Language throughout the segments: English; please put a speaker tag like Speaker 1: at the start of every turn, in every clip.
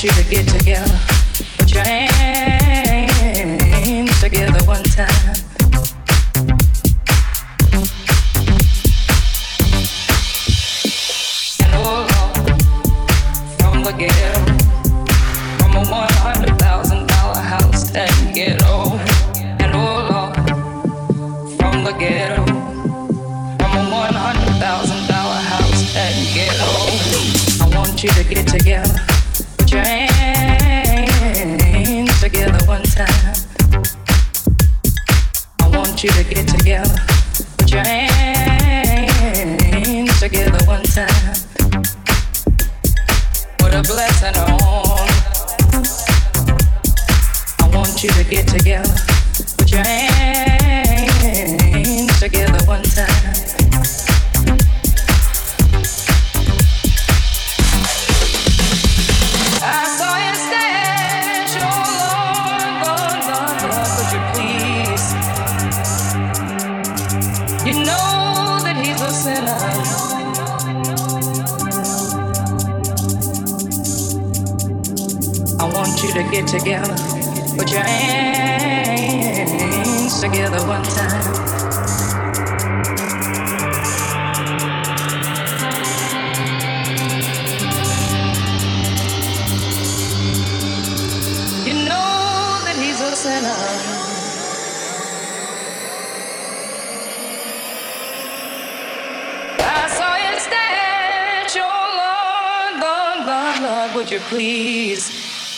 Speaker 1: you to get together. Put your hands together one time. And oh Lord, from the ghetto, from a $100,000 house and ghetto. And oh Lord, from the ghetto, from a $100,000 house and ghetto. I want you to get together. Put your hands together one time. I want you to get together. Put your hands together one time. What a blessing on. I want you to get together. Put your hands together one time. To get together, put your hands together one time. You know that he's a sinner. I saw you stand, oh Lord, Lord, Lord, Lord, would you please?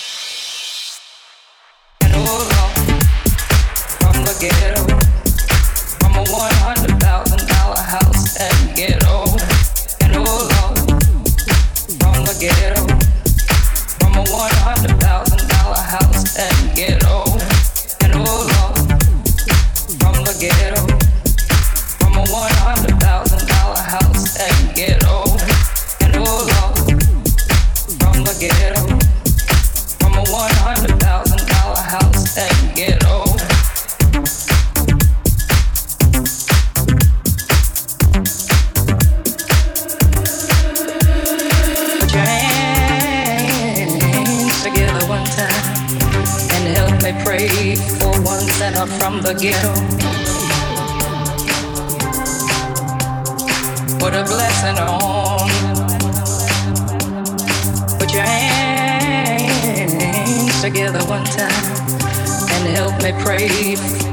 Speaker 1: Ghetto, from a $100,000 house and ghetto. And oh Lord, from the ghetto, from a $100,000 house and ghetto. And oh Lord, from the ghetto, from a $100,000 house and ghetto. And oh Lord, from the ghetto, from a $100,000 house and ghetto. Pray for one sinner from the ghetto. What a blessing on. Put your hands together one time and help me pray